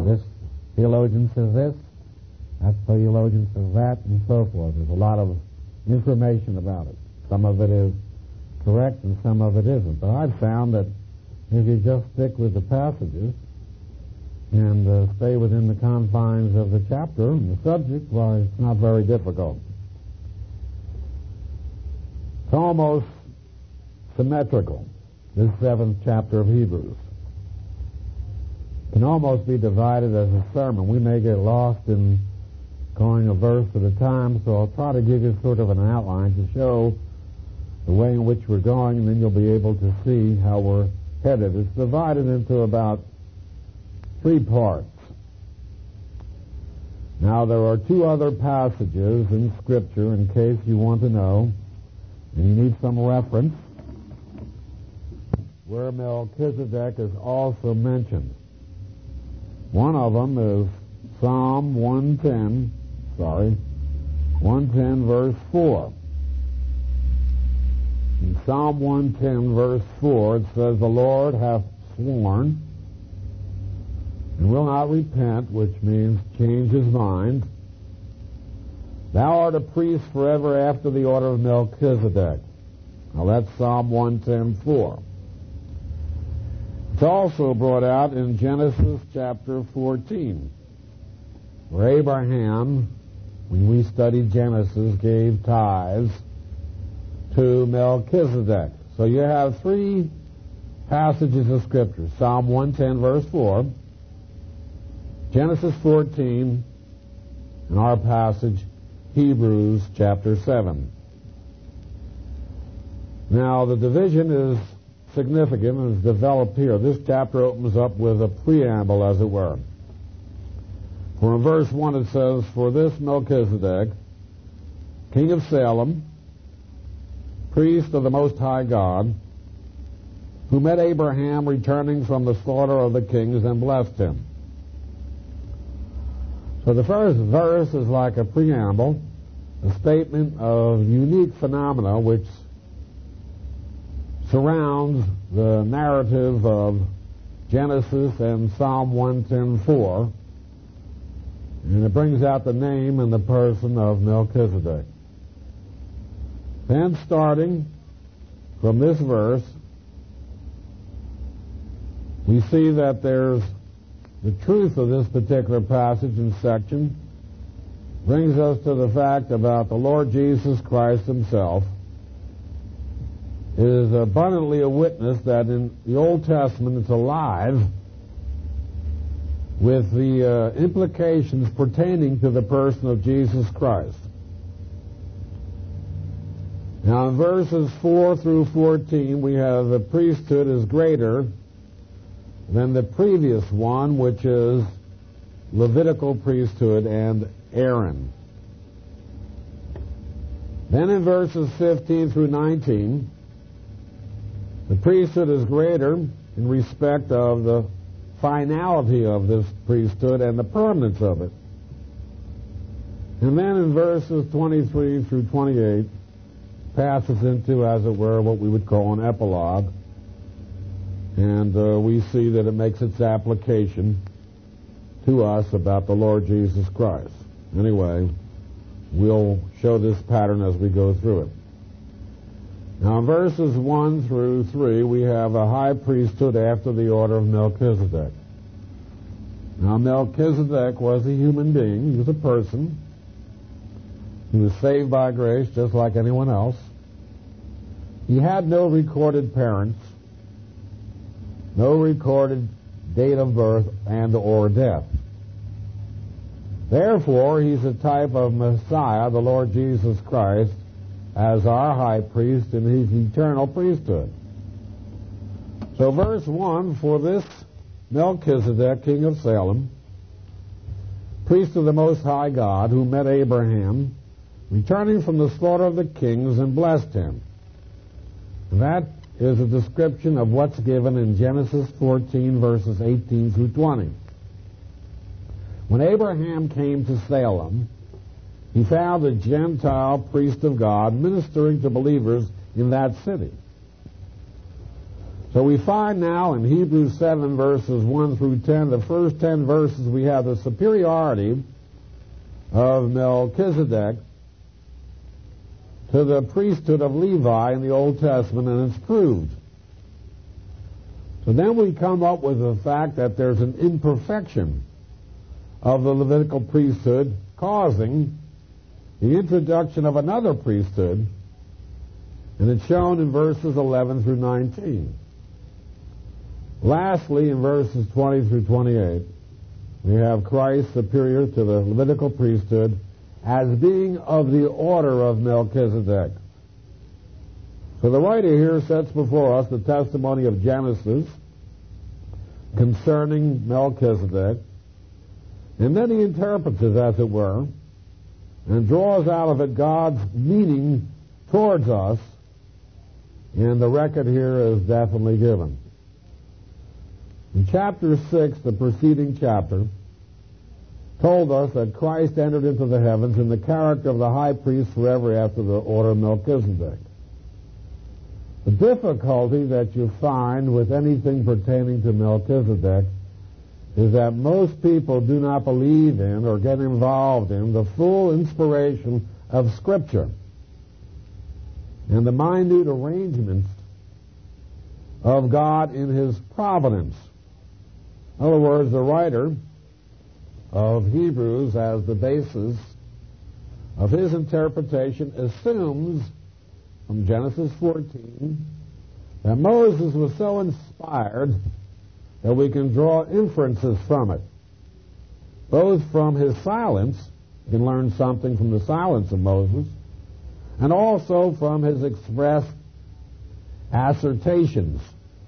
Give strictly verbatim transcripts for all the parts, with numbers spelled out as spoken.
this theologian says this, that theologian says that, and so forth. There's a lot of information about it. Some of it is correct and some of it isn't. But I've found that if you just stick with the passages and uh, stay within the confines of the chapter and the subject, why, it's not very difficult. It's almost symmetrical, this seventh chapter of Hebrews. It can almost be divided as a sermon. We may get lost in going a verse at a time, so I'll try to give you sort of an outline to show the way in which we're going, and then you'll be able to see how we're headed. It's divided into about three parts. Now, there are two other passages in Scripture, in case you want to know, and you need some reference, where Melchizedek is also mentioned. One of them is Psalm one ten, sorry, one ten verse four. In Psalm one ten verse four, it says, "The Lord hath sworn, and will not repent," which means change his mind. "Thou art a priest forever after the order of Melchizedek." Now that's Psalm one ten four. It's also brought out in Genesis chapter fourteen, where Abraham, when we studied Genesis, gave tithes to Melchizedek. So you have three passages of Scripture: Psalm one ten verse four, Genesis fourteen, and our passage, Hebrews chapter seven. Now, the division is significant and is developed here. This chapter opens up with a preamble, as it were. For in verse one it says, "For this Melchizedek, king of Salem, priest of the Most High God, who met Abraham returning from the slaughter of the kings and blessed him." So the first verse is like a preamble, a statement of unique phenomena which surrounds the narrative of Genesis and Psalm one ten four, and it brings out the name and the person of Melchizedek. Then, starting from this verse, we see that there's the truth of this particular passage and section brings us to the fact about the Lord Jesus Christ himself. It is abundantly a witness that in the Old Testament it's alive with the uh, implications pertaining to the person of Jesus Christ. Now, in verses four through fourteen, we have the priesthood is greater than the previous one, which is Levitical priesthood and Aaron. Then in verses fifteen through nineteen, the priesthood is greater in respect of the finality of this priesthood and the permanence of it. And then in verses twenty-three through twenty-eight, passes into, as it were, what we would call an epilogue. And uh, we see that it makes its application to us about the Lord Jesus Christ. Anyway, we'll show this pattern as we go through it. Now, in verses one through three, we have a high priesthood after the order of Melchizedek. Now, Melchizedek was a human being. He was a person. He was saved by grace just like anyone else. He had no recorded parents, no recorded date of birth and or death. Therefore, he's a type of Messiah, the Lord Jesus Christ, as our high priest in his eternal priesthood. So verse one, "For this Melchizedek, king of Salem, priest of the Most High God, who met Abraham, returning from the slaughter of the kings and blessed him." And that is a description of what's given in Genesis fourteen, verses eighteen through twenty. When Abraham came to Salem, he found a Gentile priest of God ministering to believers in that city. So we find now in Hebrews seven, verses one through ten, the first ten verses, we have the superiority of Melchizedek to the priesthood of Levi in the Old Testament, and it's proved. So then we come up with the fact that there's an imperfection of the Levitical priesthood causing the introduction of another priesthood, and it's shown in verses eleven through nineteen. Lastly, in verses twenty through twenty-eight, we have Christ superior to the Levitical priesthood as being of the order of Melchizedek. So the writer here sets before us the testimony of Genesis concerning Melchizedek, and then he interprets it, as it were, and draws out of it God's meaning towards us, and the record here is definitely given. In chapter six, the preceding chapter, told us that Christ entered into the heavens in the character of the high priest forever after the order of Melchizedek. The difficulty that you find with anything pertaining to Melchizedek is that most people do not believe in or get involved in the full inspiration of Scripture and the minute arrangements of God in His providence. In other words, the writer of Hebrews, as the basis of his interpretation, assumes from Genesis fourteen that Moses was so inspired that we can draw inferences from it, both from his silence, you can learn something from the silence of Moses, and also from his expressed assertions.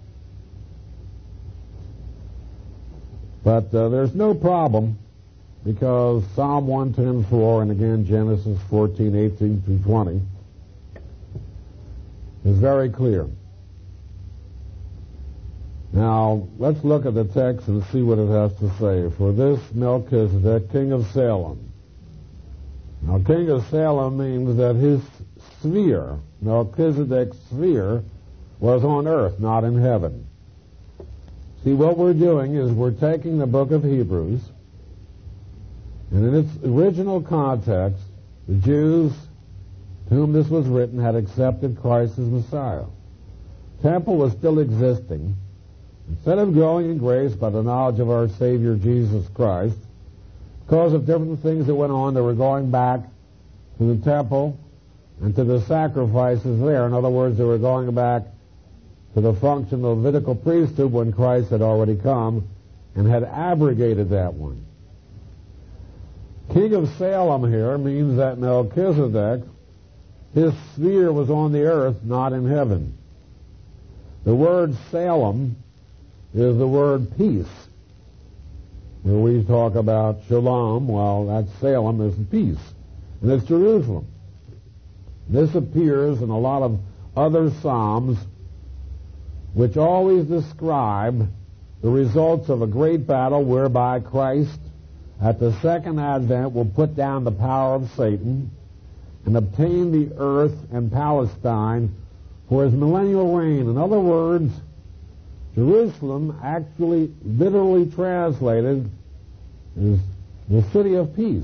But uh, there's no problem, because Psalm one ten four and again Genesis fourteen eighteen through twenty is very clear. Now, let's look at the text and see what it has to say. For this Melchizedek, king of Salem. Now, king of Salem means that his sphere, Melchizedek's sphere, was on earth, not in heaven. See, what we're doing is we're taking the book of Hebrews, and in its original context, the Jews to whom this was written had accepted Christ as Messiah. Temple was still existing. Instead of growing in grace by the knowledge of our Savior Jesus Christ, because of different things that went on, they were going back to the temple and to the sacrifices there. In other words, they were going back to the function of Levitical priesthood when Christ had already come and had abrogated that one. King of Salem here means that Melchizedek, his sphere was on the earth, not in heaven. The word Salem is the word peace. When we talk about shalom, well, that's Salem is peace. And it's Jerusalem. This appears in a lot of other Psalms, which always describe the results of a great battle whereby Christ, at the second advent, will put down the power of Satan and obtain the earth and Palestine for his millennial reign. In other words, Jerusalem, actually literally translated, is the city of peace.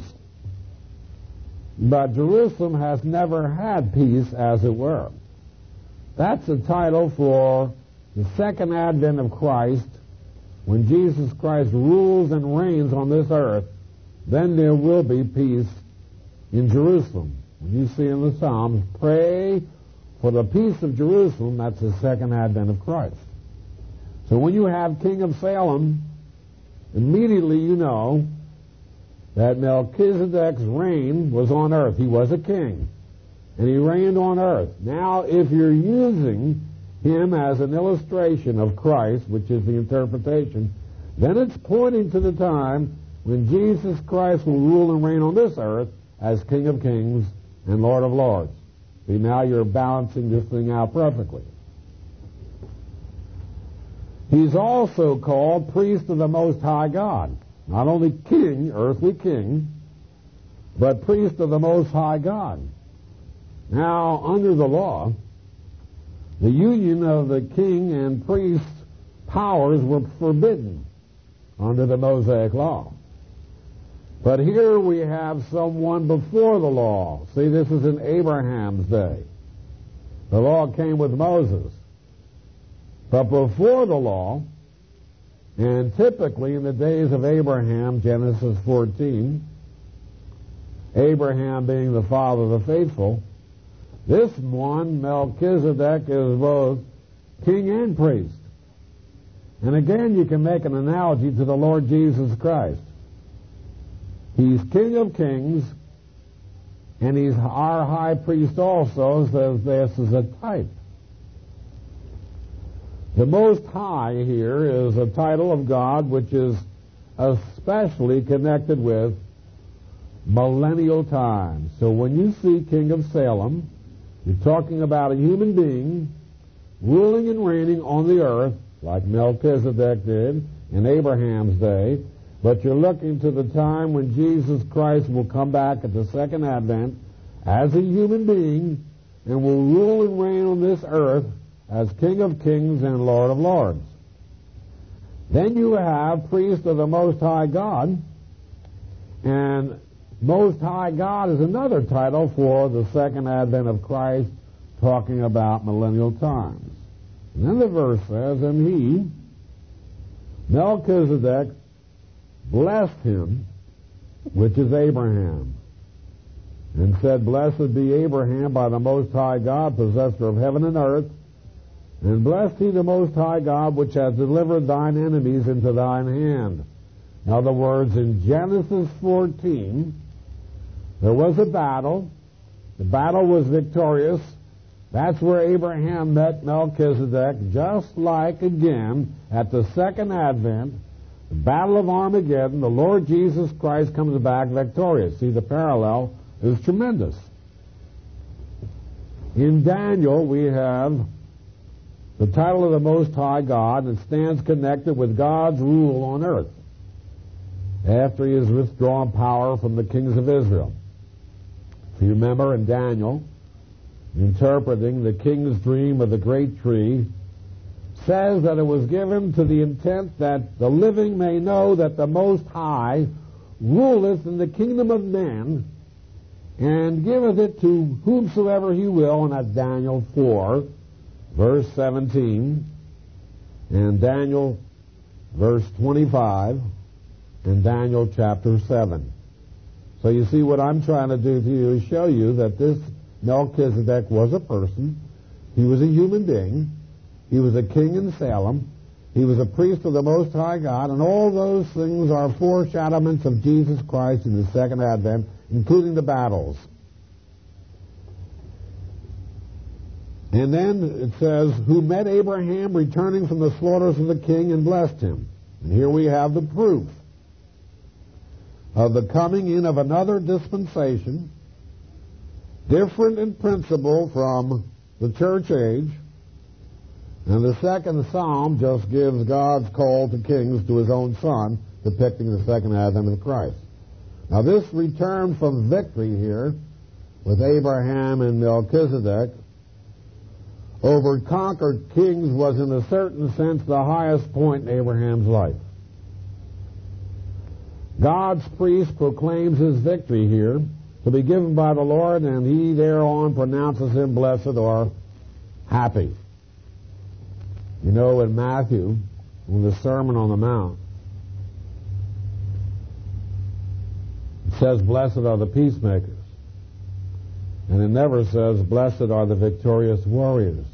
But Jerusalem has never had peace, as it were. That's a title for the second advent of Christ. When Jesus Christ rules and reigns on this earth, then there will be peace in Jerusalem. When you see in the Psalms, pray for the peace of Jerusalem, that's the second advent of Christ. So when you have King of Salem, immediately you know that Melchizedek's reign was on earth. He was a king, and he reigned on earth. Now, if you're using him as an illustration of Christ, which is the interpretation, then it's pointing to the time when Jesus Christ will rule and reign on this earth as King of Kings and Lord of Lords. See, now you're balancing this thing out perfectly. He's also called priest of the Most High God. Not only king, earthly king, but priest of the Most High God. Now, under the law, The union of the king and priest powers were forbidden under the Mosaic law. But here we have someone before the law. See, this is in Abraham's day. The law came with Moses. But before the law, and typically in the days of Abraham, Genesis fourteen, Abraham being the father of the faithful, this one, Melchizedek, is both king and priest. And again, you can make an analogy to the Lord Jesus Christ. He's King of Kings, and he's our high priest also, so this is a type. The Most High here is a title of God which is especially connected with millennial times. So when you see King of Salem, you're talking about a human being ruling and reigning on the earth, like Melchizedek did in Abraham's day, but you're looking to the time when Jesus Christ will come back at the second advent as a human being and will rule and reign on this earth as King of Kings and Lord of Lords. Then you have priest of the Most High God, and Most High God is another title for the second advent of Christ, talking about millennial times. And then the verse says, and he, Melchizedek, blessed him, which is Abraham, and said, blessed be Abraham by the Most High God, possessor of heaven and earth, and blessed he the Most High God, which has delivered thine enemies into thine hand. In other words, in Genesis fourteen, there was a battle. The battle was victorious. That's where Abraham met Melchizedek, just like, again, at the second advent, the Battle of Armageddon, the Lord Jesus Christ comes back victorious. See, the parallel is tremendous. In Daniel, we have the title of the Most High God, and stands connected with God's rule on earth after he has withdrawn power from the kings of Israel. If you remember in Daniel, interpreting the king's dream of the great tree, says that it was given to the intent that the living may know that the Most High ruleth in the kingdom of men, and giveth it to whomsoever he will, and that's Daniel four, verse seventeen, and Daniel verse twenty-five, and Daniel chapter seven. So you see, what I'm trying to do to you is show you that this Melchizedek was a person. He was a human being. He was a king in Salem. He was a priest of the Most High God, and all those things are foreshadowments of Jesus Christ in the second advent, including the battles. And then it says, who met Abraham returning from the slaughters of the king and blessed him. And here we have the proof of the coming in of another dispensation, different in principle from the church age. And the second psalm just gives God's call to kings to his own son, depicting the second advent of Christ. Now this return from victory here with Abraham and Melchizedek over conquered kings was in a certain sense the highest point in Abraham's life. God's priest proclaims his victory here to be given by the Lord, and he thereon pronounces him blessed or happy. You know, in Matthew, in the Sermon on the Mount, it says, blessed are the peacemakers. And it never says, blessed are the victorious warriors.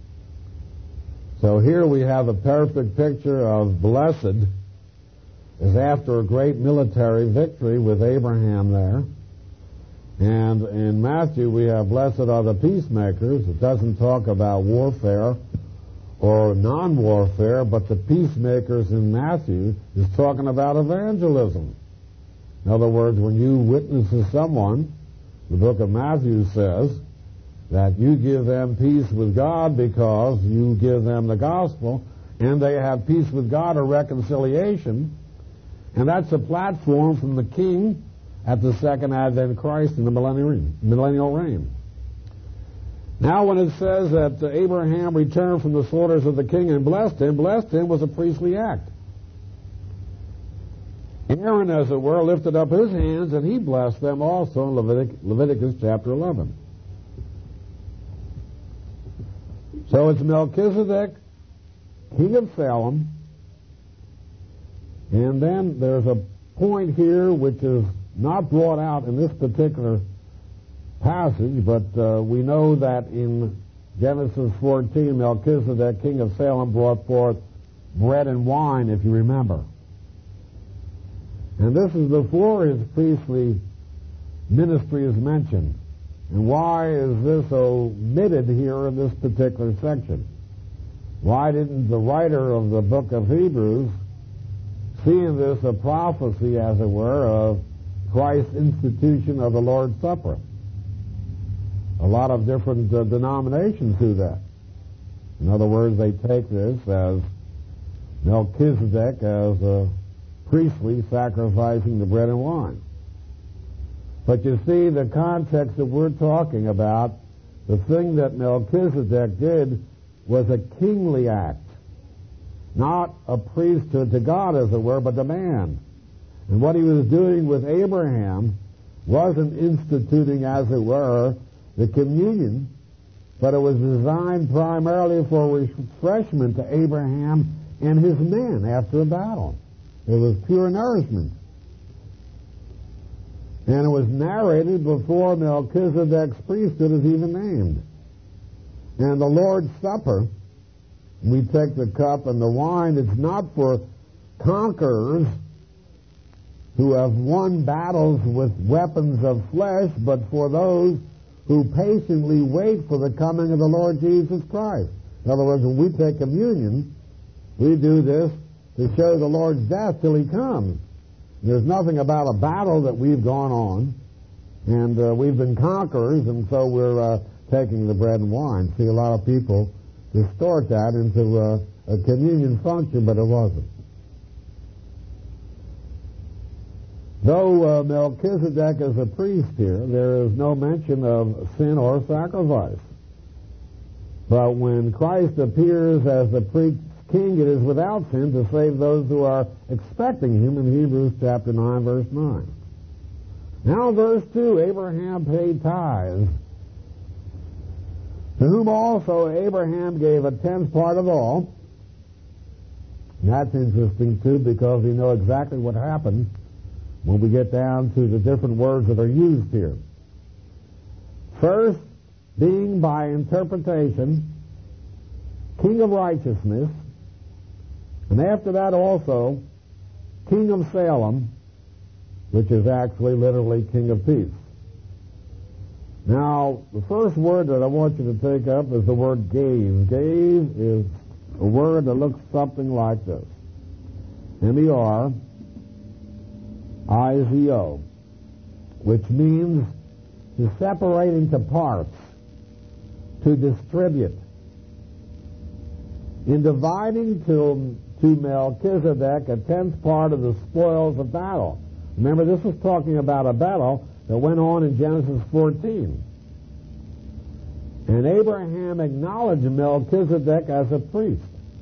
So here we have a perfect picture of blessed is after a great military victory with Abraham there. And in Matthew we have blessed are the peacemakers. It doesn't talk about warfare or non-warfare, but the peacemakers in Matthew is talking about evangelism. In other words, when you witness to someone, the book of Matthew says that you give them peace with God because you give them the gospel, and they have peace with God or reconciliation, and that's a platform from the king at the second advent of Christ in the millennial reign. Millennial reign. Now when it says that uh, Abraham returned from the slaughters of the king and blessed him, blessed him was a priestly act. Aaron, as it were, lifted up his hands and he blessed them also in Levitic- Leviticus chapter eleven. So it's Melchizedek, king of Salem, and then there's a point here which is not brought out in this particular passage, but uh, we know that in Genesis fourteen, Melchizedek, king of Salem, brought forth bread and wine, if you remember. And this is before his priestly ministry is mentioned. And why is this omitted here in this particular section? Why didn't the writer of the book of Hebrews see in this a prophecy, as it were, of Christ's institution of the Lord's Supper? A lot of different uh, denominations do that. In other words, they take this as Melchizedek as a priestly sacrificing the bread and wine. But you see, the context that we're talking about, the thing that Melchizedek did was a kingly act, not a priesthood to God, as it were, but to man. And what he was doing with Abraham wasn't instituting, as it were, the communion, but it was designed primarily for refreshment to Abraham and his men after a battle. It was pure nourishment. And it was narrated before Melchizedek's priesthood is even named. And the Lord's Supper, we take the cup and the wine, it's not for conquerors who have won battles with weapons of flesh, but for those who patiently wait for the coming of the Lord Jesus Christ. In other words, when we take communion, we do this to show the Lord's death till he comes. There's nothing about a battle that we've gone on, and uh, we've been conquerors, and so we're uh, taking the bread and wine. See, a lot of people distort that into uh, a communion function, but it wasn't. Though uh, Melchizedek is a priest here, there is no mention of sin or sacrifice. But when Christ appears as the priest king, it is without sin to save those who are expecting him in Hebrews chapter nine, verse nine. Now verse two, Abraham paid tithes, to whom also Abraham gave a tenth part of all. And that's interesting too, because we know exactly what happened when we get down to the different words that are used here. First, being by interpretation, king of righteousness, and after that also, king of Salem, which is actually literally king of peace. Now, the first word that I want you to take up is the word gave. Gave is a word that looks something like this. M E R I Z O, which means to separate into parts, to distribute. In dividing to, to Melchizedek a tenth part of the spoils of battle. Remember, this is talking about a battle that went on in Genesis fourteen. And Abraham acknowledged Melchizedek as a priest.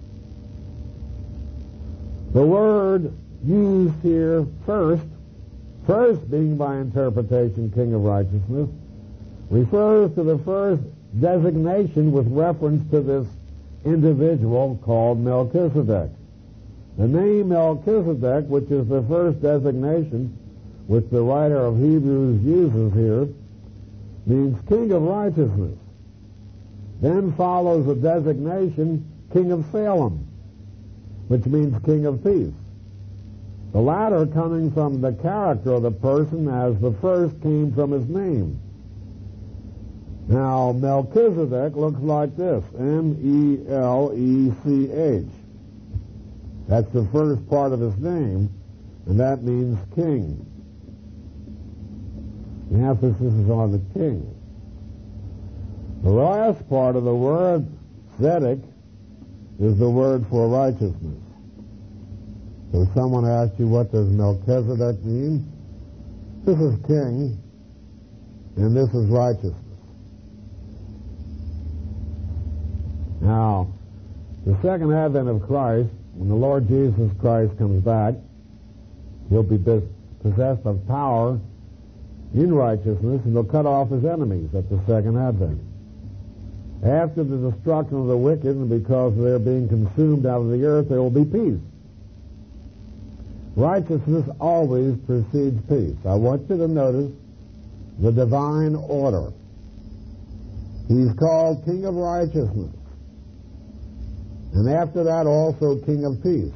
The word used here first, first being by interpretation king of righteousness, refers to the first designation with reference to this individual called Melchizedek. The name Melchizedek, which is the first designation which the writer of Hebrews uses here, means king of righteousness. Then follows the designation king of Salem, which means king of peace. The latter coming from the character of the person, as the first came from his name. Now, Melchizedek looks like this, M E L E C H. That's the first part of his name, and that means king. The emphasis is on the king. The last part of the word, tzedek, is the word for righteousness. So if someone asks you, what does Melchizedek mean? This is king, and this is righteousness. Now, the second advent of Christ, when the Lord Jesus Christ comes back, he'll be possessed of power in righteousness, and he'll cut off his enemies at the second advent. After the destruction of the wicked, and because they're being consumed out of the earth, there will be peace. Righteousness always precedes peace. I want you to notice the divine order. He's called King of Righteousness. And after that, also King of Peace.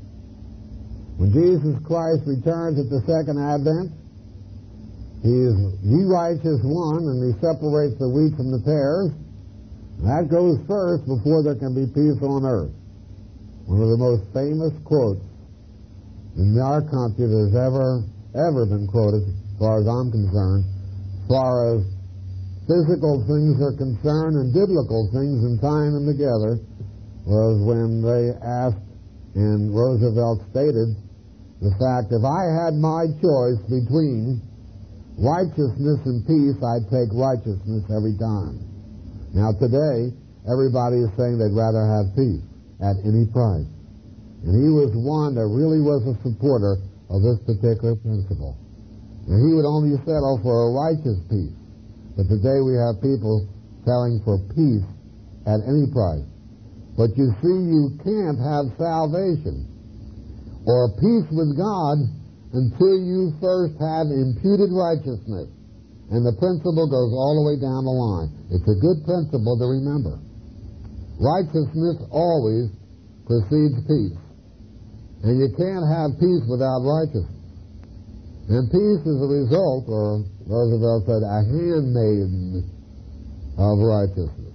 When Jesus Christ returns at the second advent, he, is, he righteous one, and he separates the wheat from the tares. That goes first before there can be peace on earth. One of the most famous quotes in our country that has ever, ever been quoted, as far as I'm concerned, as far as physical things are concerned and biblical things and tying them together, was when they asked, and Roosevelt stated, the fact, if I had my choice between righteousness and peace, I'd take righteousness every time. Now today, everybody is saying they'd rather have peace at any price. And he was one that really was a supporter of this particular principle. And he would only settle for a righteous peace. But today we have people telling for peace at any price. But you see, you can't have salvation or peace with God until you first have imputed righteousness. And the principle goes all the way down the line. It's a good principle to remember. Righteousness always precedes peace. And you can't have peace without righteousness. And peace is a result, or Roosevelt said, a handmaiden of righteousness.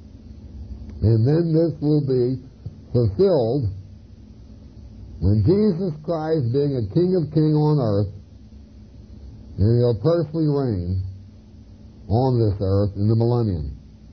And then this will be fulfilled when Jesus Christ, being a King of Kings on earth, and he'll personally reign on this earth in the millennium.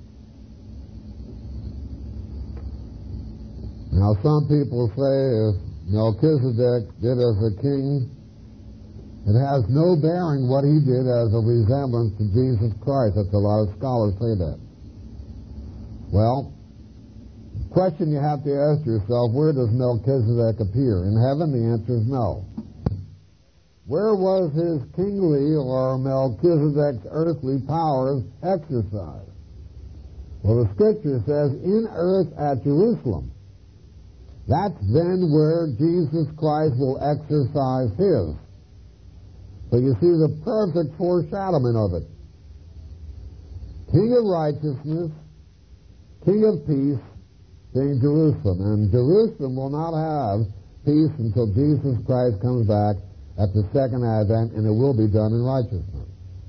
Now, some people say if Melchizedek did as a king, it has no bearing what he did as a resemblance to Jesus Christ. That's a lot of scholars say that. Well, the question you have to ask yourself, where does Melchizedek appear? In heaven, the answer is no. Where was his kingly or Melchizedek's earthly powers exercised? Well, the Scripture says, in earth at Jerusalem. That's then where Jesus Christ will exercise his. So you see the perfect foreshadowment of it. King of righteousness, King of peace, being Jerusalem. And Jerusalem will not have peace until Jesus Christ comes back at the second advent, and it will be done in righteousness.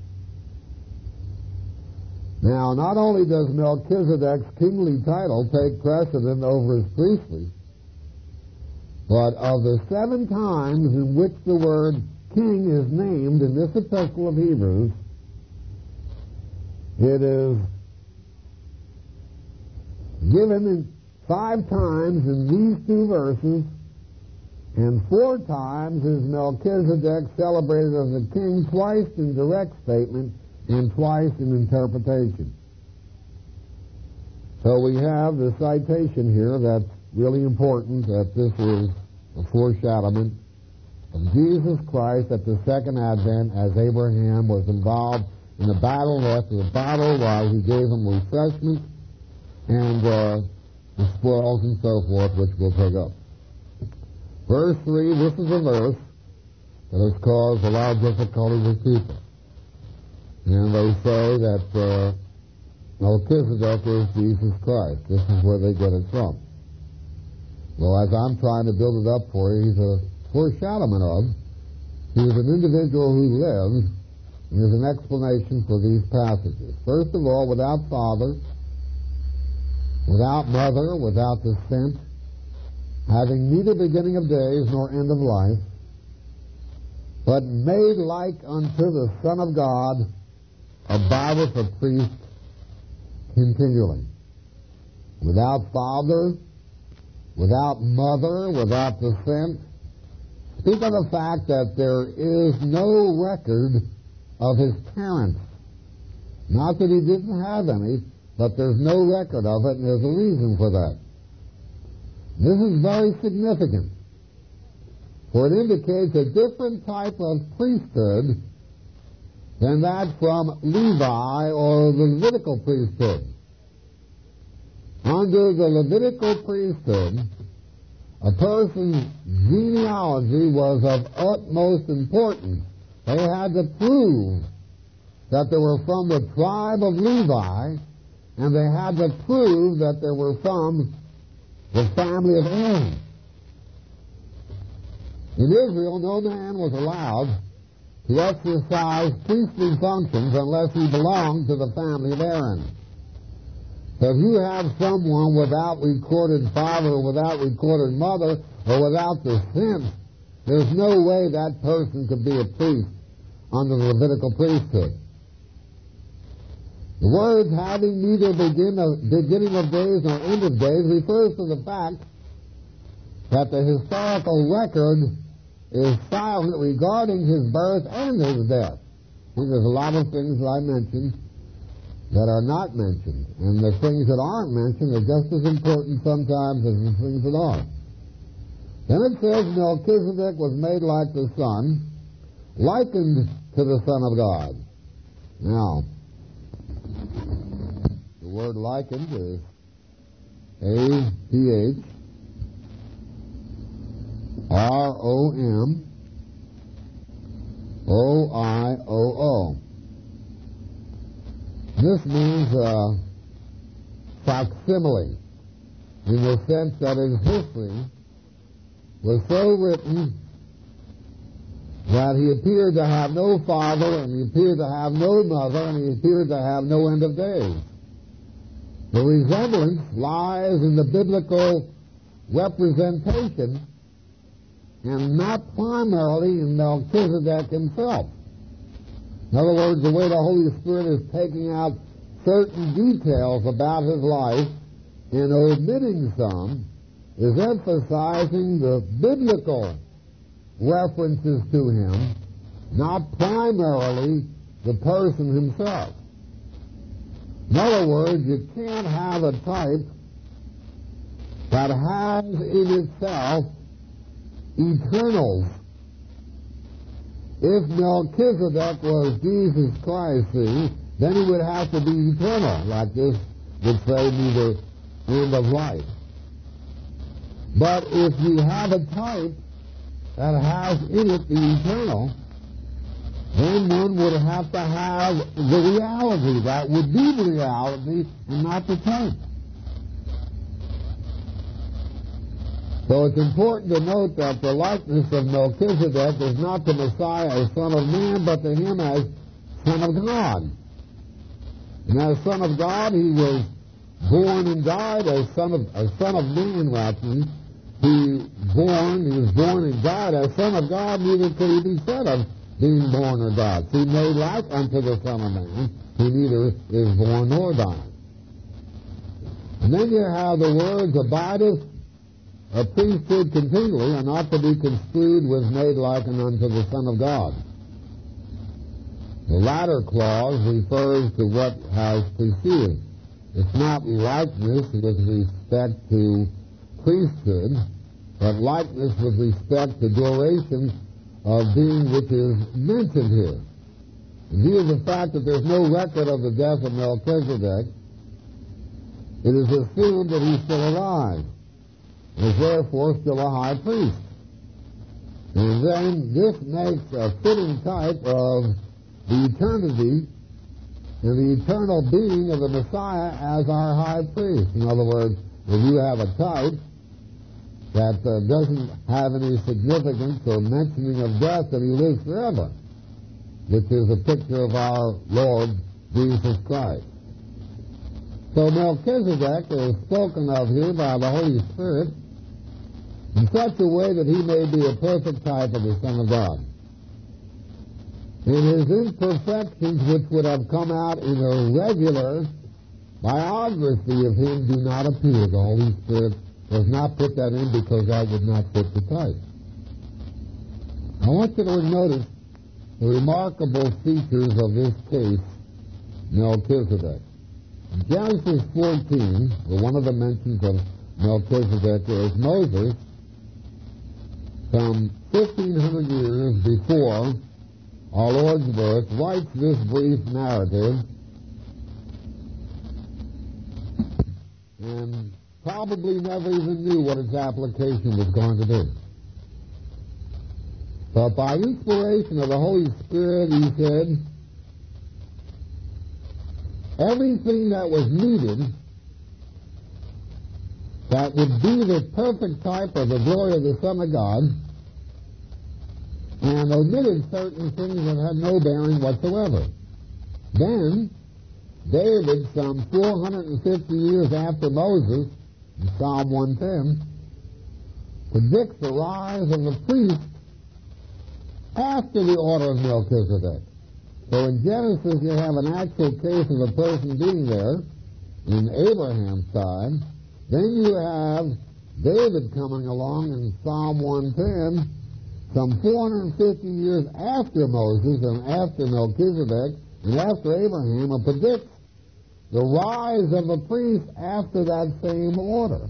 Now, not only does Melchizedek's kingly title take precedent over his priestly, but of the seven times in which the word king is named in this epistle of Hebrews, it is given in five times in these two verses, and four times is Melchizedek celebrated as a king, twice in direct statement and twice in interpretation. So we have the citation here that's really important, that this is a foreshadowment of Jesus Christ at the second advent, as Abraham was involved in a battle. After the battle, while he gave him refreshment and uh, the spoils and so forth, which we'll take up. Verse three, this is a verse that has caused a lot of difficulty with people. And they say that uh, Melchizedek is Jesus Christ. This is where they get it from. Well, as I'm trying to build it up for you, he's a foreshadowment of, he is an individual who lives, and there's an explanation for these passages. First of all, without father, without mother, without descent, having neither beginning of days nor end of life, but made like unto the Son of God, abideth a priest continually. Without father, without mother, without descent. Speak of the fact that there is no record of his parents. Not that he didn't have any, but there's no record of it, and there's a reason for that. This is very significant, for it indicates a different type of priesthood than that from Levi or the Levitical priesthood. Under the Levitical priesthood, a person's genealogy was of utmost importance. They had to prove that they were from the tribe of Levi, and they had to prove that they were from the family of Aaron. In Israel, no man was allowed to exercise priestly functions unless he belonged to the family of Aaron. So if you have someone without recorded father or without recorded mother or without descent, there's no way that person could be a priest under the Levitical priesthood. The words having neither begin of, beginning of days nor end of days refers to the fact that the historical record is silent regarding his birth and his death. See, there's a lot of things that I mentioned that are not mentioned, and the things that aren't mentioned are just as important sometimes as the things that are. Then it says Melchizedek was made like the Son, likened to the Son of God. Now, the word likened is A P H R O M O I O O. This means uh, facsimile, in the sense that his history was so written that he appeared to have no father, and he appeared to have no mother, and he appeared to have no end of days. The resemblance lies in the biblical representation and not primarily in Melchizedek himself. In other words, the way the Holy Spirit is taking out certain details about his life and omitting some is emphasizing the biblical references to him, not primarily the person himself. In other words, you can't have a type that has in itself eternals. If Melchizedek was Jesus Christ, see, then he would have to be eternal, like this would say neither end of life. But if you have a type that has in it the eternal, then one would have to have the reality. That would be the reality and not the type. So it's important to note that the likeness of Melchizedek is not the Messiah as Son of Man, but to him as Son of God. And as Son of God, he was born and died as Son of, as son of Man, rather. He born, he was born and died as Son of God, neither could he be said of being born or died. See, made like unto the Son of Man, he neither is born nor died. And then you have the words, abideth a priesthood continually, are not to be construed with made like unto the Son of God. The latter clause refers to what has preceded. It's not likeness with respect to priesthood, but likeness with respect to duration of being which is mentioned here. In view of the fact that there's no record of the death of Melchizedek, it is assumed that he's still alive, and is therefore still a high priest. And then this makes a fitting type of the eternity and the eternal being of the Messiah as our high priest. In other words, if you have a type that uh, doesn't have any significance or mentioning of death, that he lives forever, which is a picture of our Lord Jesus Christ. So Melchizedek is spoken of here by the Holy Spirit in such a way that he may be a perfect type of the Son of God. And his imperfections, which would have come out in a regular biography of him, do not appear. The Holy Spirit does not put that in because that would not fit the type. I want you to notice the remarkable features of this case, Melchizedek. Genesis fourteen, where one of the mentions of Melchizedek is Moses, some fifteen hundred years before our Lord's birth, writes this brief narrative, and probably never even knew what its application was going to be. But by inspiration of the Holy Spirit, he said, everything that was needed that would be the perfect type of the glory of the Son of God, and omitted certain things that had no bearing whatsoever. Then, David, some four hundred fifty years after Moses, in Psalm one ten, predicts the rise of the priest after the order of Melchizedek. So in Genesis, you have an actual case of a person being there in Abraham's time. Then you have David coming along in Psalm one ten, some four hundred fifty years after Moses and after Melchizedek and after Abraham, and predicts the rise of a priest after that same order.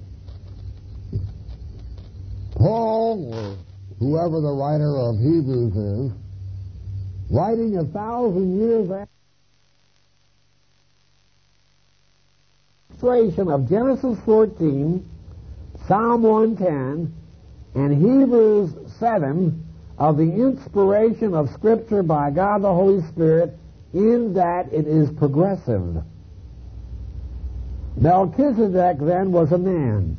Paul, or whoever the writer of Hebrews is, writing a thousand years after of Genesis fourteen, Psalm one ten, and Hebrews seven of the inspiration of Scripture by God the Holy Spirit, in that it is progressive. Melchizedek then was a man.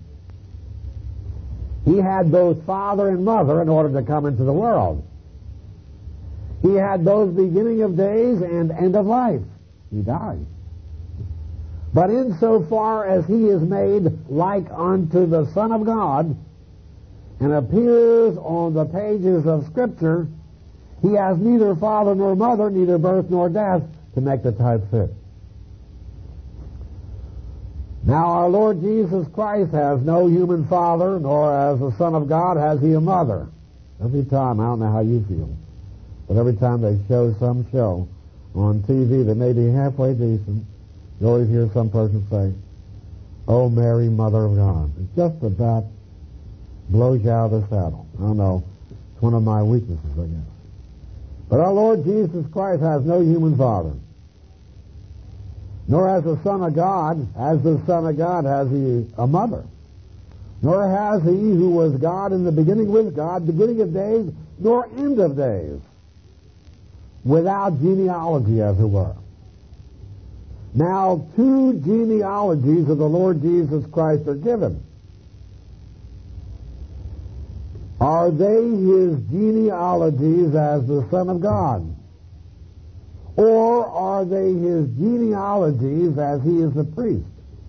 He had both father and mother in order to come into the world. He had both beginning of days and end of life. He died. But insofar as he is made like unto the Son of God and appears on the pages of Scripture, he has neither father nor mother, neither birth nor death, to make the type fit. Now our Lord Jesus Christ has no human father, nor as the Son of God has he a mother. Every time, I don't know how you feel, but every time they show some show on T V that may be halfway decent, you always hear some person say, "Oh, Mary, Mother of God." It just about blows you out of the saddle. I don't know. It's one of my weaknesses, I guess. But our Lord Jesus Christ has no human father. Nor as the Son of God, as the Son of God, has he a mother. Nor has he, who was God in the beginning with God, beginning of days, nor end of days, without genealogy, as it were. Now, two genealogies of the Lord Jesus Christ are given. Are they his genealogies as the Son of God? Or are they his genealogies as he is the priest?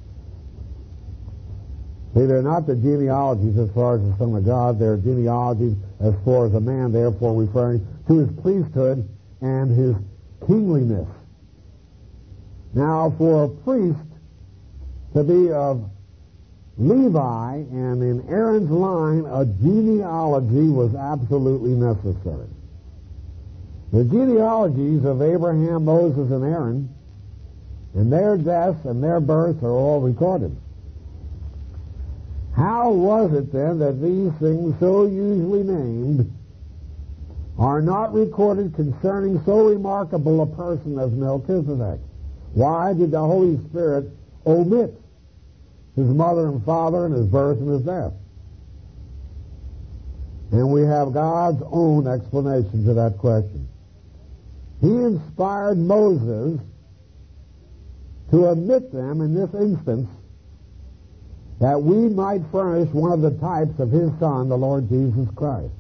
See, they're not the genealogies as far as the Son of God. They're genealogies as far as a man, therefore referring to his priesthood and his kingliness. Now, for a priest to be of Levi and in Aaron's line, a genealogy was absolutely necessary. The genealogies of Abraham, Moses, and Aaron, and their deaths and their births are all recorded. How was it then that these things, so usually named, are not recorded concerning so remarkable a person as Melchizedek? Why did the Holy Spirit omit his mother and father and his birth and his death? And we have God's own explanation to that question. He inspired Moses to omit them in this instance, that we might furnish one of the types of his Son, the Lord Jesus Christ.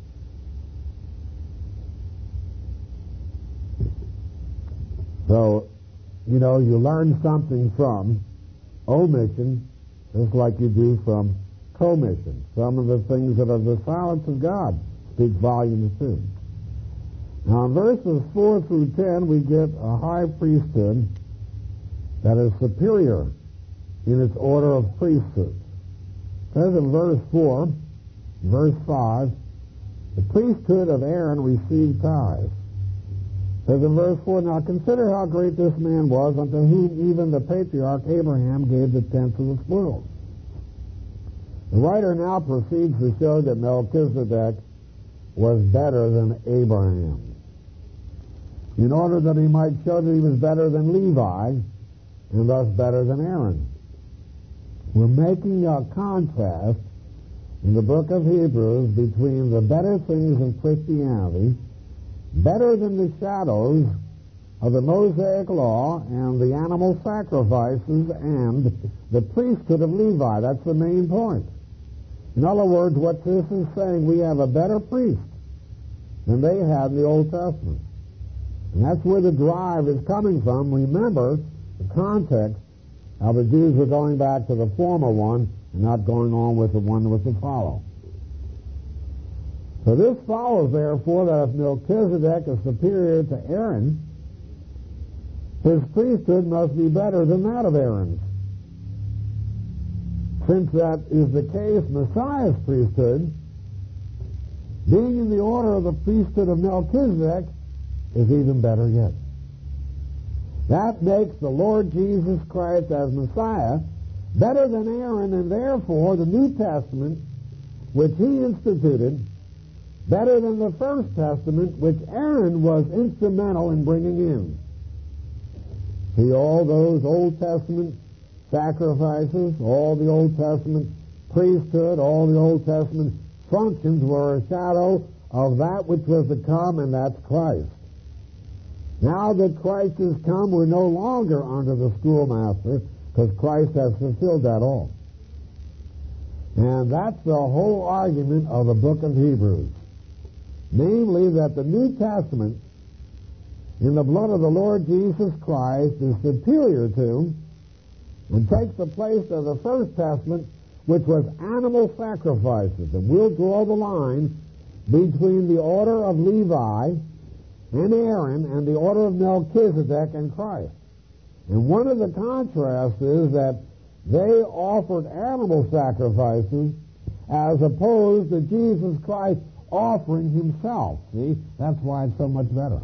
So, you know, you learn something from omission just like you do from commission. Some of the things that are the silence of God speak volumes too. Now, in verses four through ten, we get a high priesthood that is superior in its order of priesthood. It says in verse four, verse five, the priesthood of Aaron received tithes. Says in verse four, now consider how great this man was, unto whom even the patriarch Abraham gave the tenth of the spoils. The writer now proceeds to show that Melchizedek was better than Abraham, in order that he might show that he was better than Levi, and thus better than Aaron. We're making a contrast in the book of Hebrews between the better things of Christianity, better than the shadows of the Mosaic law and the animal sacrifices and the priesthood of Levi. That's the main point. In other words, what this is saying, we have a better priest than they had in the Old Testament. And that's where the drive is coming from. Remember the context, how the Jews were going back to the former one and not going on with the one that was to follow. So this follows, therefore, that if Melchizedek is superior to Aaron, his priesthood must be better than that of Aaron's. Since that is the case, Messiah's priesthood, being in the order of the priesthood of Melchizedek, is even better yet. That makes the Lord Jesus Christ as Messiah better than Aaron, and therefore the New Testament, which he instituted, better than the First Testament, which Aaron was instrumental in bringing in. See, all those Old Testament sacrifices, all the Old Testament priesthood, all the Old Testament functions were a shadow of that which was to come, and that's Christ. Now that Christ has come, we're no longer under the schoolmaster, because Christ has fulfilled that all. And that's the whole argument of the book of Hebrews. Namely, that the New Testament, in the blood of the Lord Jesus Christ, is superior to and takes the place of the First Testament, which was animal sacrifices. And we'll draw the line between the order of Levi and Aaron and the order of Melchizedek and Christ. And one of the contrasts is that they offered animal sacrifices as opposed to Jesus Christ offering himself. See, that's why it's so much better.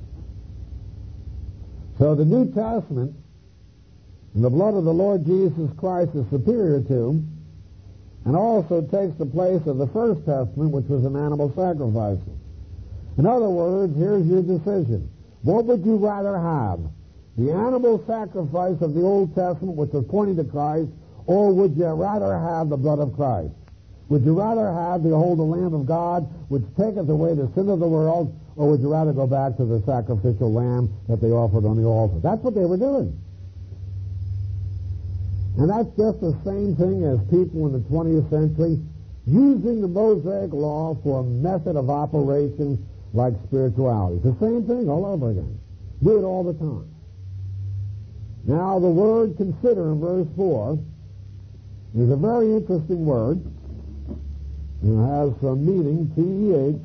So the New Testament, and the blood of the Lord Jesus Christ, is superior to and also takes the place of the First Testament, which was an animal sacrifice. In other words, here's your decision. What would you rather have? The animal sacrifice of the Old Testament, which was pointing to Christ, or would you rather have the blood of Christ? Would you rather have, behold, the Lamb of God, which taketh away the sin of the world, or would you rather go back to the sacrificial lamb that they offered on the altar? That's what they were doing. And that's just the same thing as people in the twentieth century using the Mosaic law for a method of operation like spirituality. It's the same thing all over again. Do it all the time. Now, the word consider in verse four is a very interesting word. It has some meaning, T E H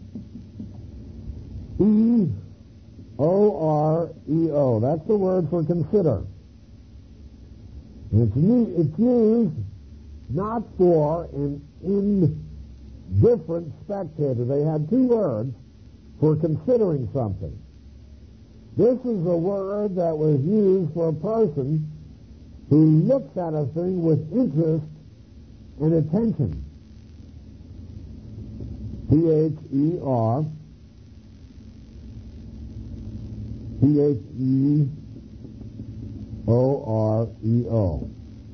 E O R E O. That's the word for consider. And it's, it's used not for an indifferent spectator. They had two words for considering something. This is a word that was used for a person who looks at a thing with interest and attention. T H E R T H E O R E O.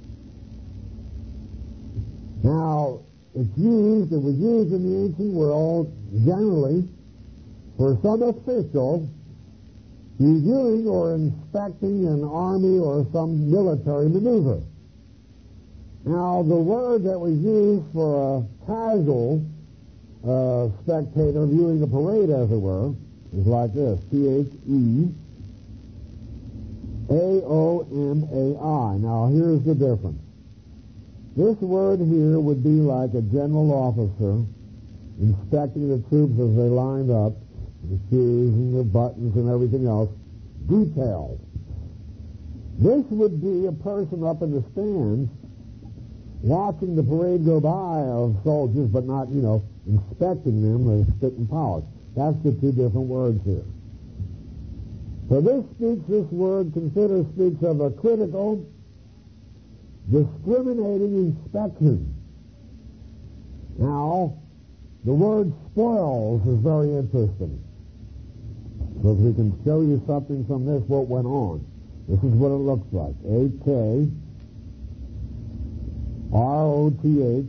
Now, it's used, it was used in the ancient world generally for some official reviewing or inspecting an army or some military maneuver. Now, the word that was used for a casual uh, spectator viewing a parade, as it were, is like this, T H E A O M A I. Now, here's the difference. This word here would be like a general officer inspecting the troops as they lined up, the shoes and the buttons and everything else, detailed. This would be a person up in the stands watching the parade go by of soldiers, but not, you know, inspecting them with spit and polish. That's the two different words here. For this speaks, this word, consider, speaks of a critical, discriminating inspection. Now, the word spoils is very interesting, because we can show you something from this, what went on. This is what it looks like. A K R O T H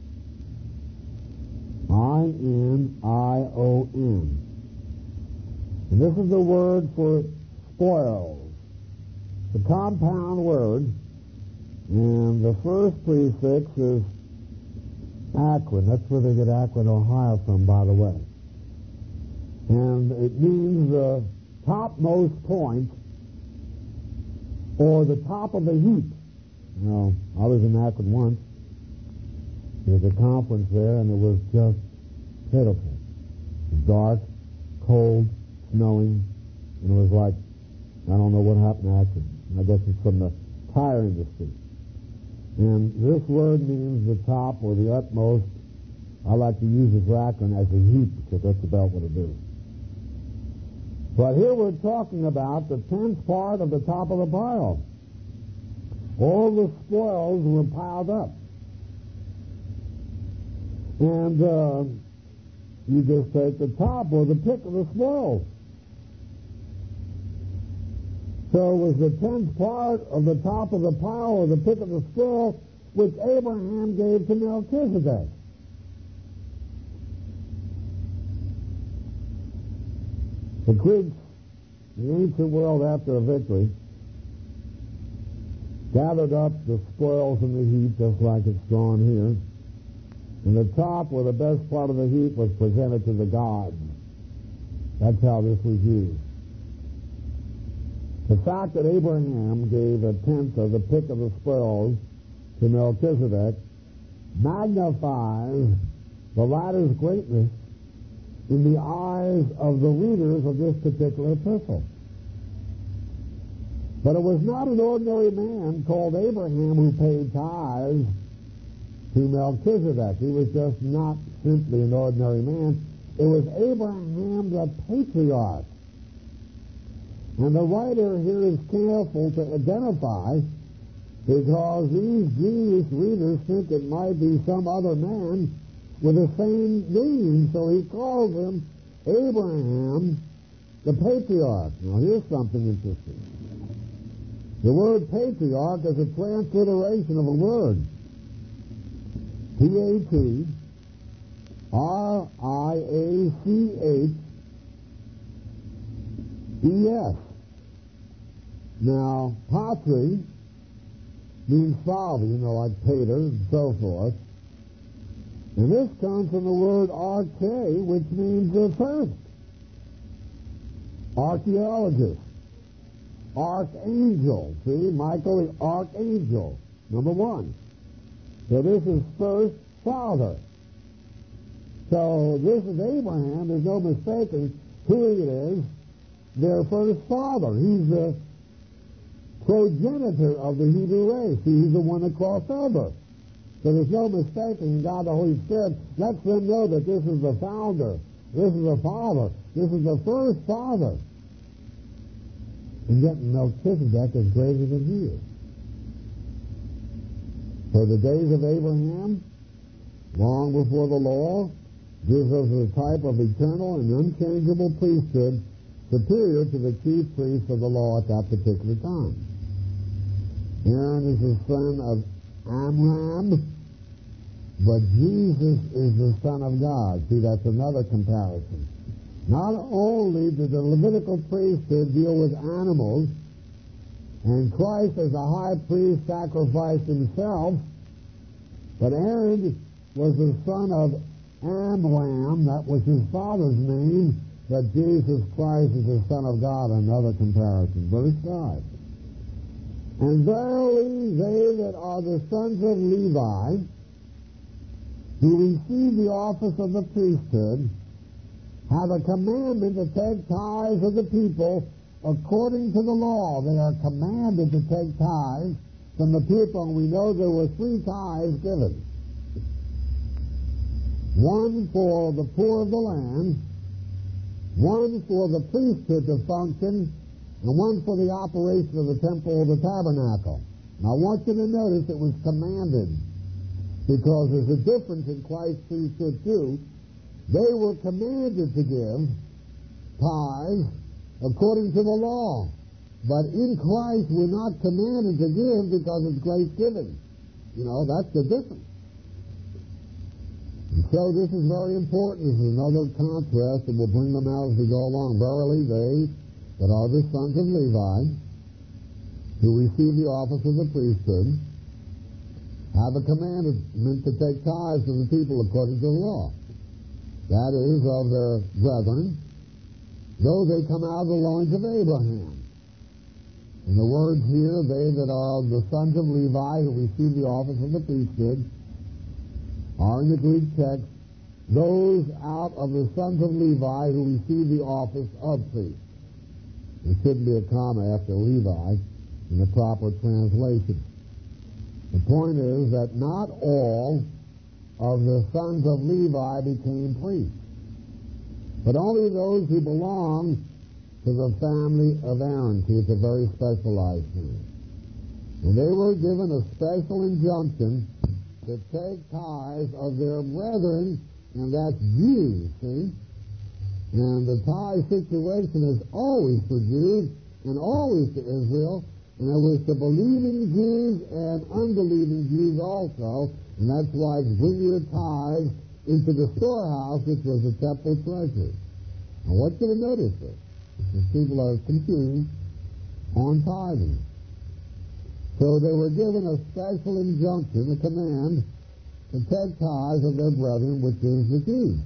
I N I O N. And this is the word for spoils. It's a compound word, and the first prefix is Akron. That's where they get Akron, Ohio from, by the way. And it means the topmost point, or the top of a heap. You know, I was in Akron once. There was a conference there, and it was just pitiful. It was dark, cold, snowing, and it was like, I don't know what happened to Akron. I guess it's from the tire industry. And this word means the top or the utmost. I like to use this Akron as a heap, because that's about what it is. But here we're talking about the tenth part of the top of the pile. All the spoils were piled up. And uh, you just take the top or the pick of the spoils. So it was the tenth part of the top of the pile or the pick of the spoil which Abraham gave to Melchizedek. The Greeks, the ancient world after a victory, gathered up the spoils in the heap just like it's drawn here. And the top or the best part of the heap was presented to the gods. That's how this was used. The fact that Abraham gave a tenth of the pick of the spoils to Melchizedek magnifies the latter's greatness in the eyes of the readers of this particular epistle. But it was not an ordinary man called Abraham who paid tithes to Melchizedek. He was just not simply an ordinary man. It was Abraham the patriarch. And the writer here is careful to identify, because these Jewish readers think it might be some other man with the same name, so he calls him Abraham the patriarch. Now here's something interesting. The word patriarch is a transliteration of a word. P A T R I A C H E S. Now, patri means father, you know, like pater and so forth. And this comes from the word arche, which means the first. Archaeologist. Archangel. See, Michael the archangel, number one. So this is first father. So this is Abraham. There's no mistaking who he is. Their first father. He's the progenitor of the Hebrew race. He's the one that crossed over. So there's no mistaking God the Holy Spirit lets them know that this is the founder. This is the father. This is the first father. And yet Melchizedek is greater than he is. For the days of Abraham, long before the law, gives us a type of eternal and unchangeable priesthood superior to the chief priest of the law at that particular time. Aaron is the son of Amram, but Jesus is the Son of God. See, that's another comparison. Not only did the Levitical priesthood deal with animals, and Christ as a high priest sacrificed himself, but Aaron was the son of Amram, that was his father's name, but Jesus Christ is the Son of God, another comparison. Verse five. And verily they that are the sons of Levi, who receive the office of the priesthood, have a commandment to take tithes of the people according to the law. They are commanded to take tithes from the people, and we know there were three tithes given. One for the poor of the land, one for the priesthood to function, and one for the operation of the temple or the tabernacle. Now I want you to notice it was commanded, because there's a difference in Christ's priesthood too. They were commanded to give tithes according to the law. But in Christ we're not commanded to give because it's grace given. You know, that's the difference. And so this is very important. This is another contrast, and we'll bring them out as we go along. Verily they that are the sons of Levi, who receive the office of the priesthood, have a commandment to take tithes from the people according to the law. That is, of their brethren, though they come out of the loins of Abraham. And the words here, they that are the sons of Levi who receive the office of the priesthood, are in the Greek text, those out of the sons of Levi who receive the office of priest. There shouldn't be a comma after Levi in the proper translation. The point is that not all of the sons of Levi became priests, but only those who belonged to the family of Aaron. See, it's a very specialized thing. And they were given a special injunction to take tithes of their brethren, and that's Jews, see? And the tithe situation is always for Jews and always to Israel, and it was to believing Jews and unbelieving Jews also, and that's why it's bring your tithes into the storehouse, which was the temple treasury. I want you to notice this, because people are confused on tithing. So they were given a special injunction, a command, to take tithes of their brethren, which is the Jews.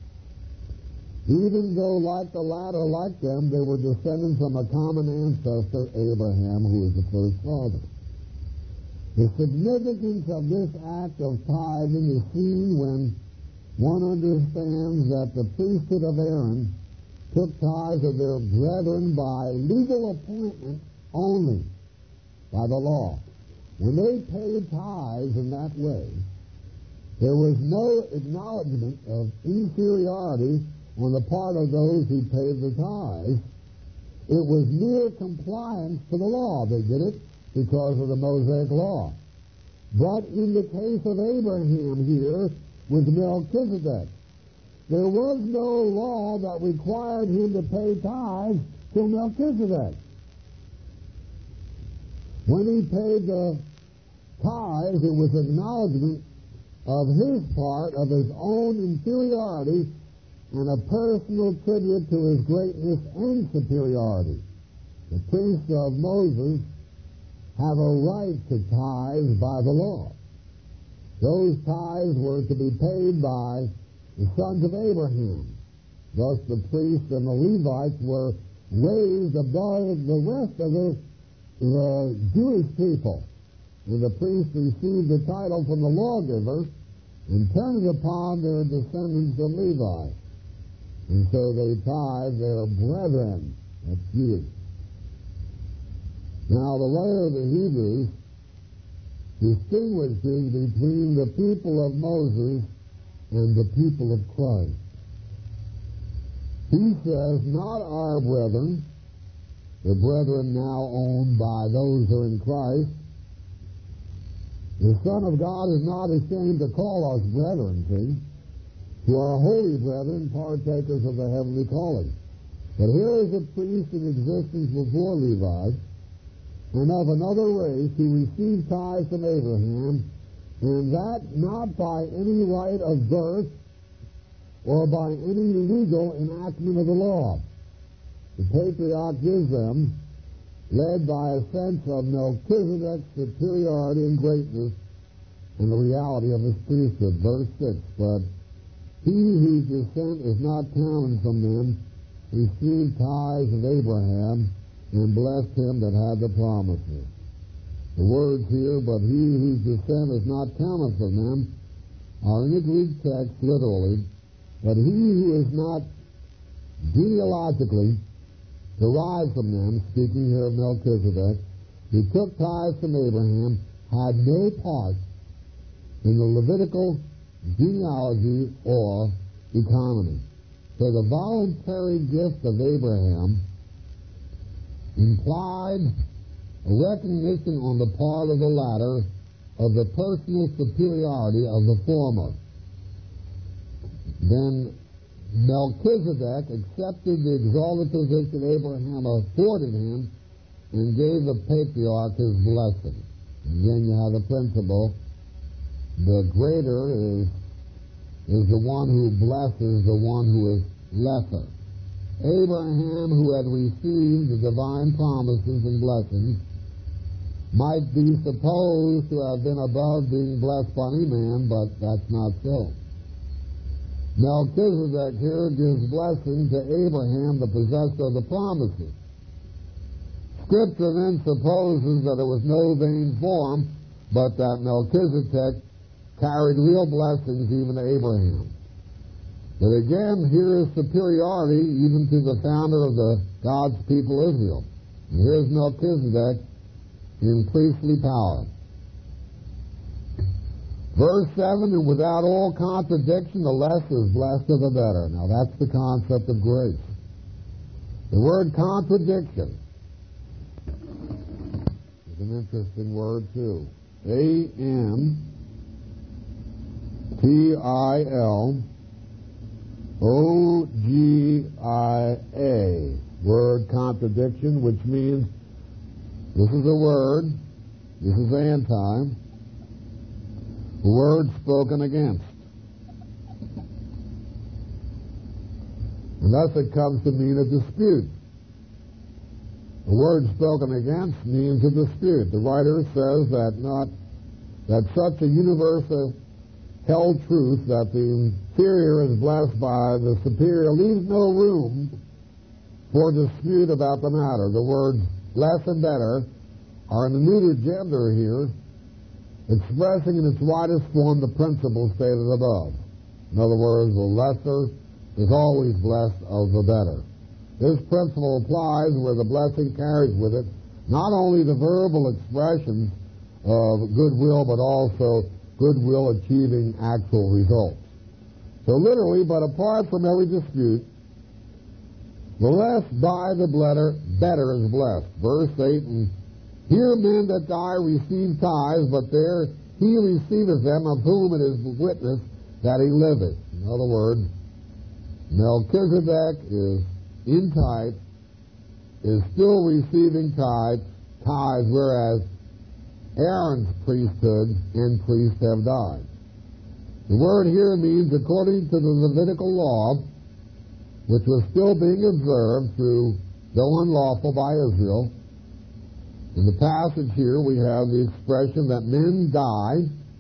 Even though, like the latter, like them, they were descendants from a common ancestor, Abraham, who was the first father. The significance of this act of tithing is seen when one understands that the priesthood of Aaron took tithes of their brethren by legal appointment only, by the law. When they paid tithes in that way, there was no acknowledgement of inferiority on the part of those who paid the tithes. It was mere compliance to the law. They did it because of the Mosaic law. But in the case of Abraham here, with Melchizedek, there was no law that required him to pay tithes to Melchizedek. When he paid the tithes, it was acknowledgement of his part, of his own inferiority, and a personal tribute to his greatness and superiority. The priests of Moses have a right to tithes by the law. Those tithes were to be paid by the sons of Abraham. Thus the priests and the Levites were raised above the rest of the the Jewish people. And the priests received the title from the lawgiver and turned it upon their descendants of Levi. And so they tithe their brethren, that's Jews. Now the writer of the Hebrews distinguishes between the people of Moses and the people of Christ. He says, not our brethren, the brethren now owned by those who are in Christ. The Son of God is not ashamed to call us brethren, see, who are holy brethren, partakers of the heavenly calling. But here is a priest in existence before Levi, and of another race who received tithes from Abraham, and that not by any right of birth or by any legal enactment of the law. The patriarch gives them, led by a sense of Melchizedek's superiority and greatness and the reality of his priesthood. Verse six, but he whose descent is not counted from them received tithes of Abraham and blessed him that had the promises. The words here, but he whose descent is not counted from them, are in the Greek text literally, but he who is not genealogically derived from them, speaking here of Melchizedek, who took tithes from Abraham, had no part in the Levitical genealogy or economy. So the voluntary gift of Abraham implied a recognition on the part of the latter of the personal superiority of the former. Then Melchizedek accepted the exalted position Abraham afforded him and gave the patriarch his blessing. And then you have the principle, the greater is, is the one who blesses the one who is lesser. Abraham, who had received the divine promises and blessings, might be supposed to have been above being blessed by any man, but that's not so. Melchizedek here gives blessing to Abraham, the possessor of the promises. Scripture then supposes that it was no vain form, but that Melchizedek carried real blessings even to Abraham. But again, here is superiority even to the founder of the God's people Israel. And here's Melchizedek in priestly power. Verse seven, and without all contradiction, the less is blessed of the better. Now that's the concept of grace. The word contradiction is an interesting word too. A M T I L O G I A. Word contradiction, which means this is a word, this is anti, a word spoken against. And thus it comes to mean a dispute. A word spoken against means a dispute. The writer says that not that such a universal held truth that the inferior is blessed by the superior leaves no room for dispute about the matter. The words less and better are in the neuter gender here, expressing in its widest form the principle stated above. In other words, the lesser is always blessed of the better. This principle applies where the blessing carries with it not only the verbal expressions of goodwill, but also goodwill achieving actual results. So literally, but apart from every dispute, the less by the better, better is blessed. Verse eight, and here men that die receive tithes, but there he receiveth them of whom it is witness that he liveth. In other words, Melchizedek is in type, is still receiving tithes, tithes, whereas Aaron's priesthood and priests have died. The word here means according to the Levitical law, which was still being observed through, though unlawful by Israel. In the passage here we have the expression that men die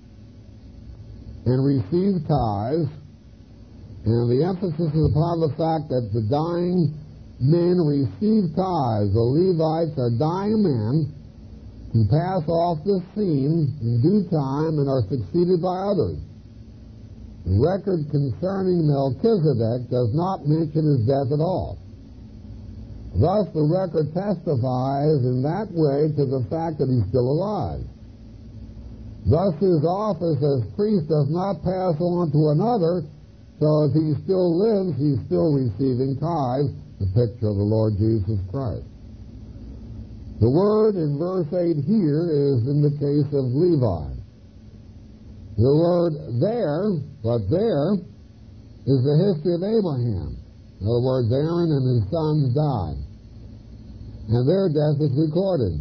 and receive tithes, and the emphasis is upon the fact that the dying men receive tithes. The Levites are dying men who pass off the scene in due time and are succeeded by others. The record concerning Melchizedek does not mention his death at all. Thus, the record testifies in that way to the fact that he's still alive. Thus, his office as priest does not pass on to another, so if he still lives, he's still receiving tithes, the picture of the Lord Jesus Christ. The word in verse eight here is in the case of Levi. The word there, but there, is the history of Abraham. In other words, Aaron and his sons died, and their death is recorded.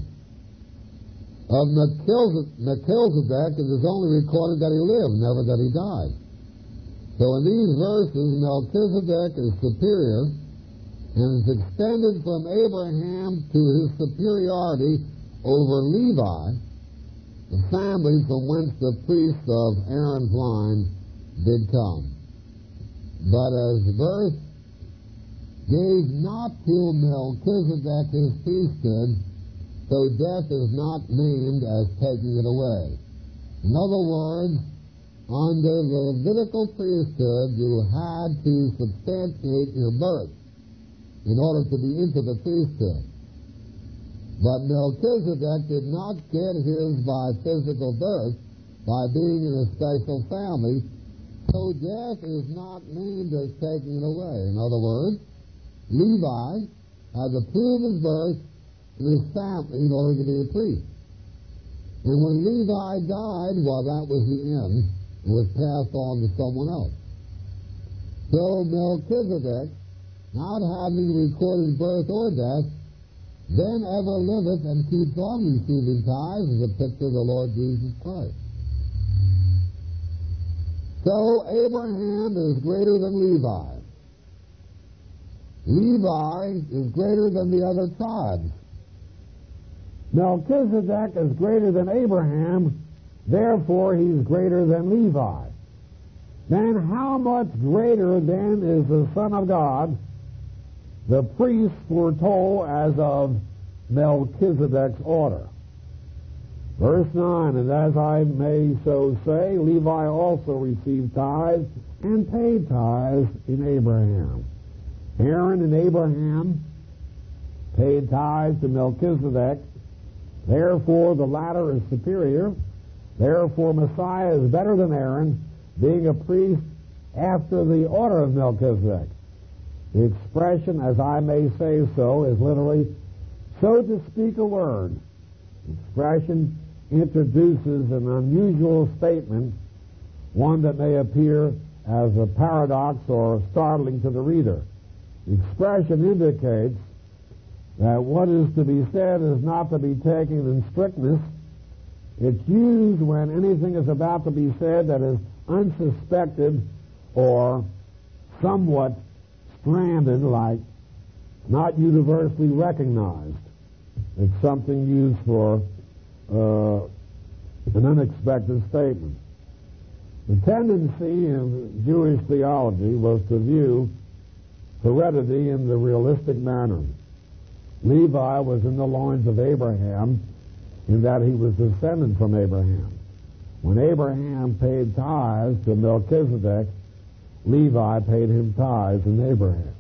Of Melchizedek, it is only recorded that he lived, never that he died. So in these verses, Melchizedek is superior and is extended from Abraham to his superiority over Levi, the family from whence the priests of Aaron's line did come. But as the verse gave not to Melchizedek his priesthood, so death is not named as taking it away. In other words, under the Levitical priesthood, you had to substantiate your birth in order to be into the priesthood. But Melchizedek did not get his by physical birth, by being in a special family, so death is not named as taking it away. In other words, Levi had to prove his birth in his family in order to be a priest. And when Levi died, well, that was the end. It was passed on to someone else. So Melchizedek, not having recorded birth or death, then ever liveth and keeps on receiving tithes as a picture of the Lord Jesus Christ. So Abraham is greater than Levi. Levi is greater than the other tribes. Melchizedek is greater than Abraham, therefore he's greater than Levi. Then how much greater then is the Son of God, the priest foretold as of Melchizedek's order? Verse nine, and as I may so say, Levi also received tithes and paid tithes in Abraham. Aaron and Abraham paid tithes to Melchizedek. Therefore, the latter is superior. Therefore, Messiah is better than Aaron, being a priest after the order of Melchizedek. The expression, as I may say so, is literally, so to speak a word. The expression introduces an unusual statement, one that may appear as a paradox or startling to the reader. The expression indicates that what is to be said is not to be taken in strictness. It's used when anything is about to be said that is unsuspected or somewhat stranded, like not universally recognized. It's something used for uh, an unexpected statement. The tendency in Jewish theology was to view heredity in the realistic manner. Levi was in the loins of Abraham in that he was descended from Abraham. When Abraham paid tithes to Melchizedek, Levi paid him tithes in Abraham.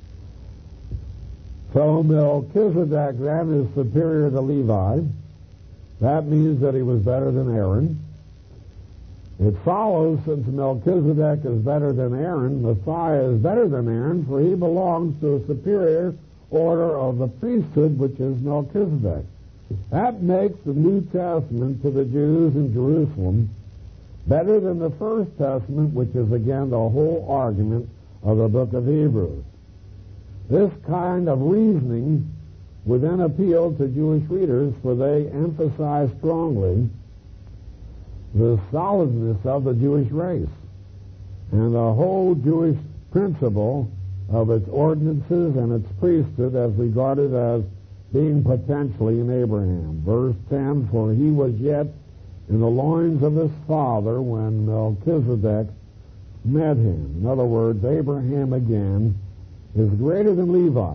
So Melchizedek then is superior to Levi. That means that he was better than Aaron. It follows, since Melchizedek is better than Aaron, Messiah is better than Aaron, for he belongs to a superior order of the priesthood, which is Melchizedek. That makes the New Testament to the Jews in Jerusalem better than the First Testament, which is again the whole argument of the book of Hebrews. This kind of reasoning would then appeal to Jewish readers, for they emphasize strongly the solidness of the Jewish race and the whole Jewish principle of its ordinances and its priesthood as regarded as being potentially in Abraham. Verse ten, for he was yet in the loins of his father when Melchizedek met him. In other words, Abraham again is greater than Levi.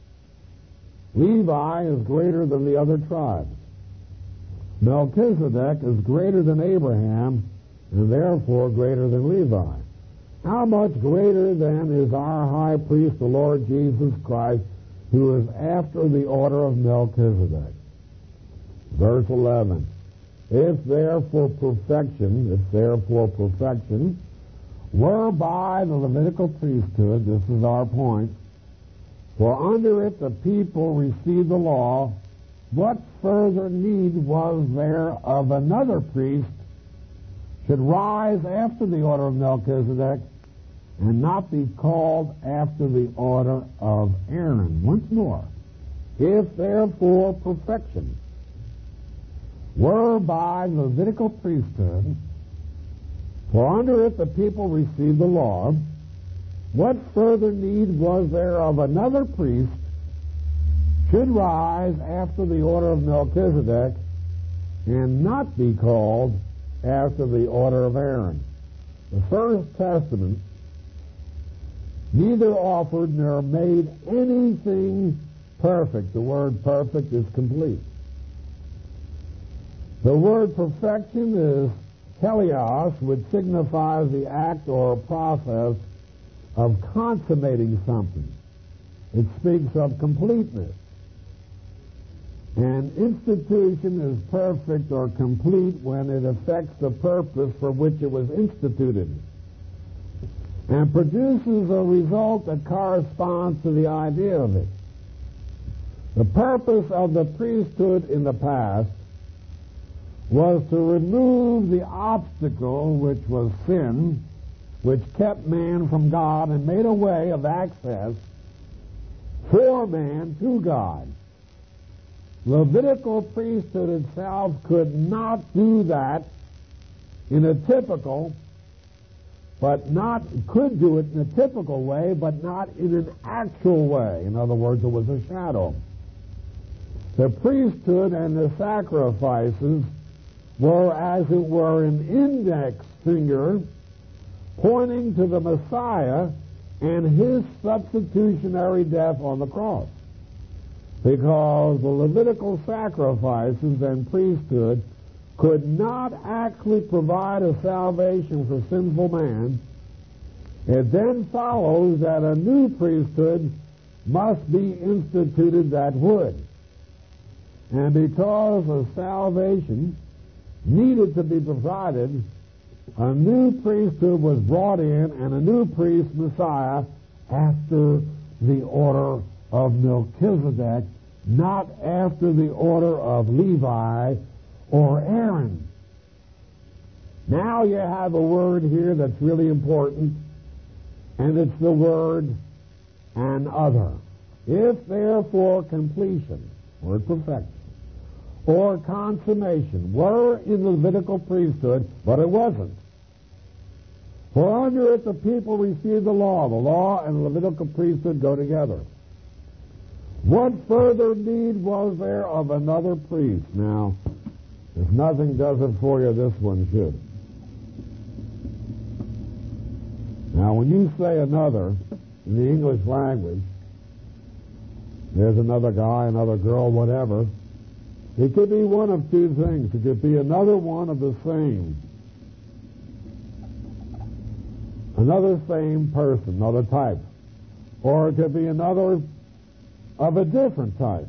Levi is greater than the other tribes. Melchizedek is greater than Abraham and therefore greater than Levi. How much greater then is our high priest, the Lord Jesus Christ, who is after the order of Melchizedek? Verse eleven, if therefore perfection, if therefore perfection were by the Levitical priesthood, this is our point, for under it the people received the law, what further need was there of another priest should rise after the order of Melchizedek and not be called after the order of Aaron? Once more, if therefore perfection were by the Levitical priesthood, for under it the people received the law, what further need was there of another priest should rise after the order of Melchizedek and not be called after the order of Aaron? The First Testament neither offered nor made anything perfect. The word perfect is complete. The word perfection is teleos, which signifies the act or process of consummating something. It speaks of completeness. An institution is perfect or complete when it affects the purpose for which it was instituted and produces a result that corresponds to the idea of it. The purpose of the priesthood in the past was to remove the obstacle, which was sin, which kept man from God and made a way of access for man to God. Levitical priesthood itself could not do that in a typical, but not, could do it in a typical way, but not in an actual way. In other words, it was a shadow. The priesthood and the sacrifices were, as it were, an index finger pointing to the Messiah and his substitutionary death on the cross. Because the Levitical sacrifices and priesthood could not actually provide a salvation for sinful man, it then follows that a new priesthood must be instituted that would. And because a salvation needed to be provided, a new priesthood was brought in, and a new priest, Messiah, after the order of Melchizedek, not after the order of Levi or Aaron. Now you have a word here that's really important, and it's the word "and other." If therefore completion, or perfection, or consummation were in the Levitical priesthood, but it wasn't. For under it the people received the law. The law and the Levitical priesthood go together. What further need was there of another priest? Now, if nothing does it for you, this one should. Now, when you say another in the English language, there's another guy, another girl, whatever. It could be one of two things. It could be another one of the same. Another same person, another type. Or it could be another of a different type.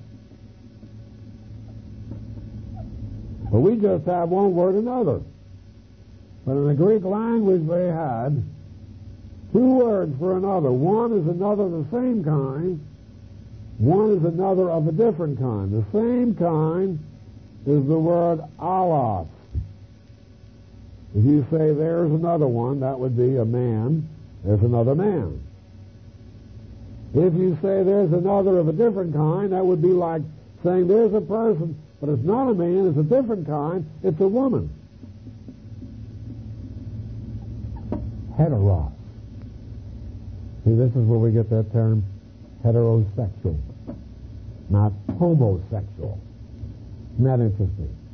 But we just have one word, another. But in the Greek language they had two words for another. One is another of the same kind. One is another of a different kind. The same kind is the word allos. If you say there's another one, that would be a man. There's another man. If you say there's another of a different kind, that would be like saying there's a person, but it's not a man, it's a different kind, it's a woman. Heteros. See, this is where we get that term heterosexual, not homosexual. Isn't that interesting?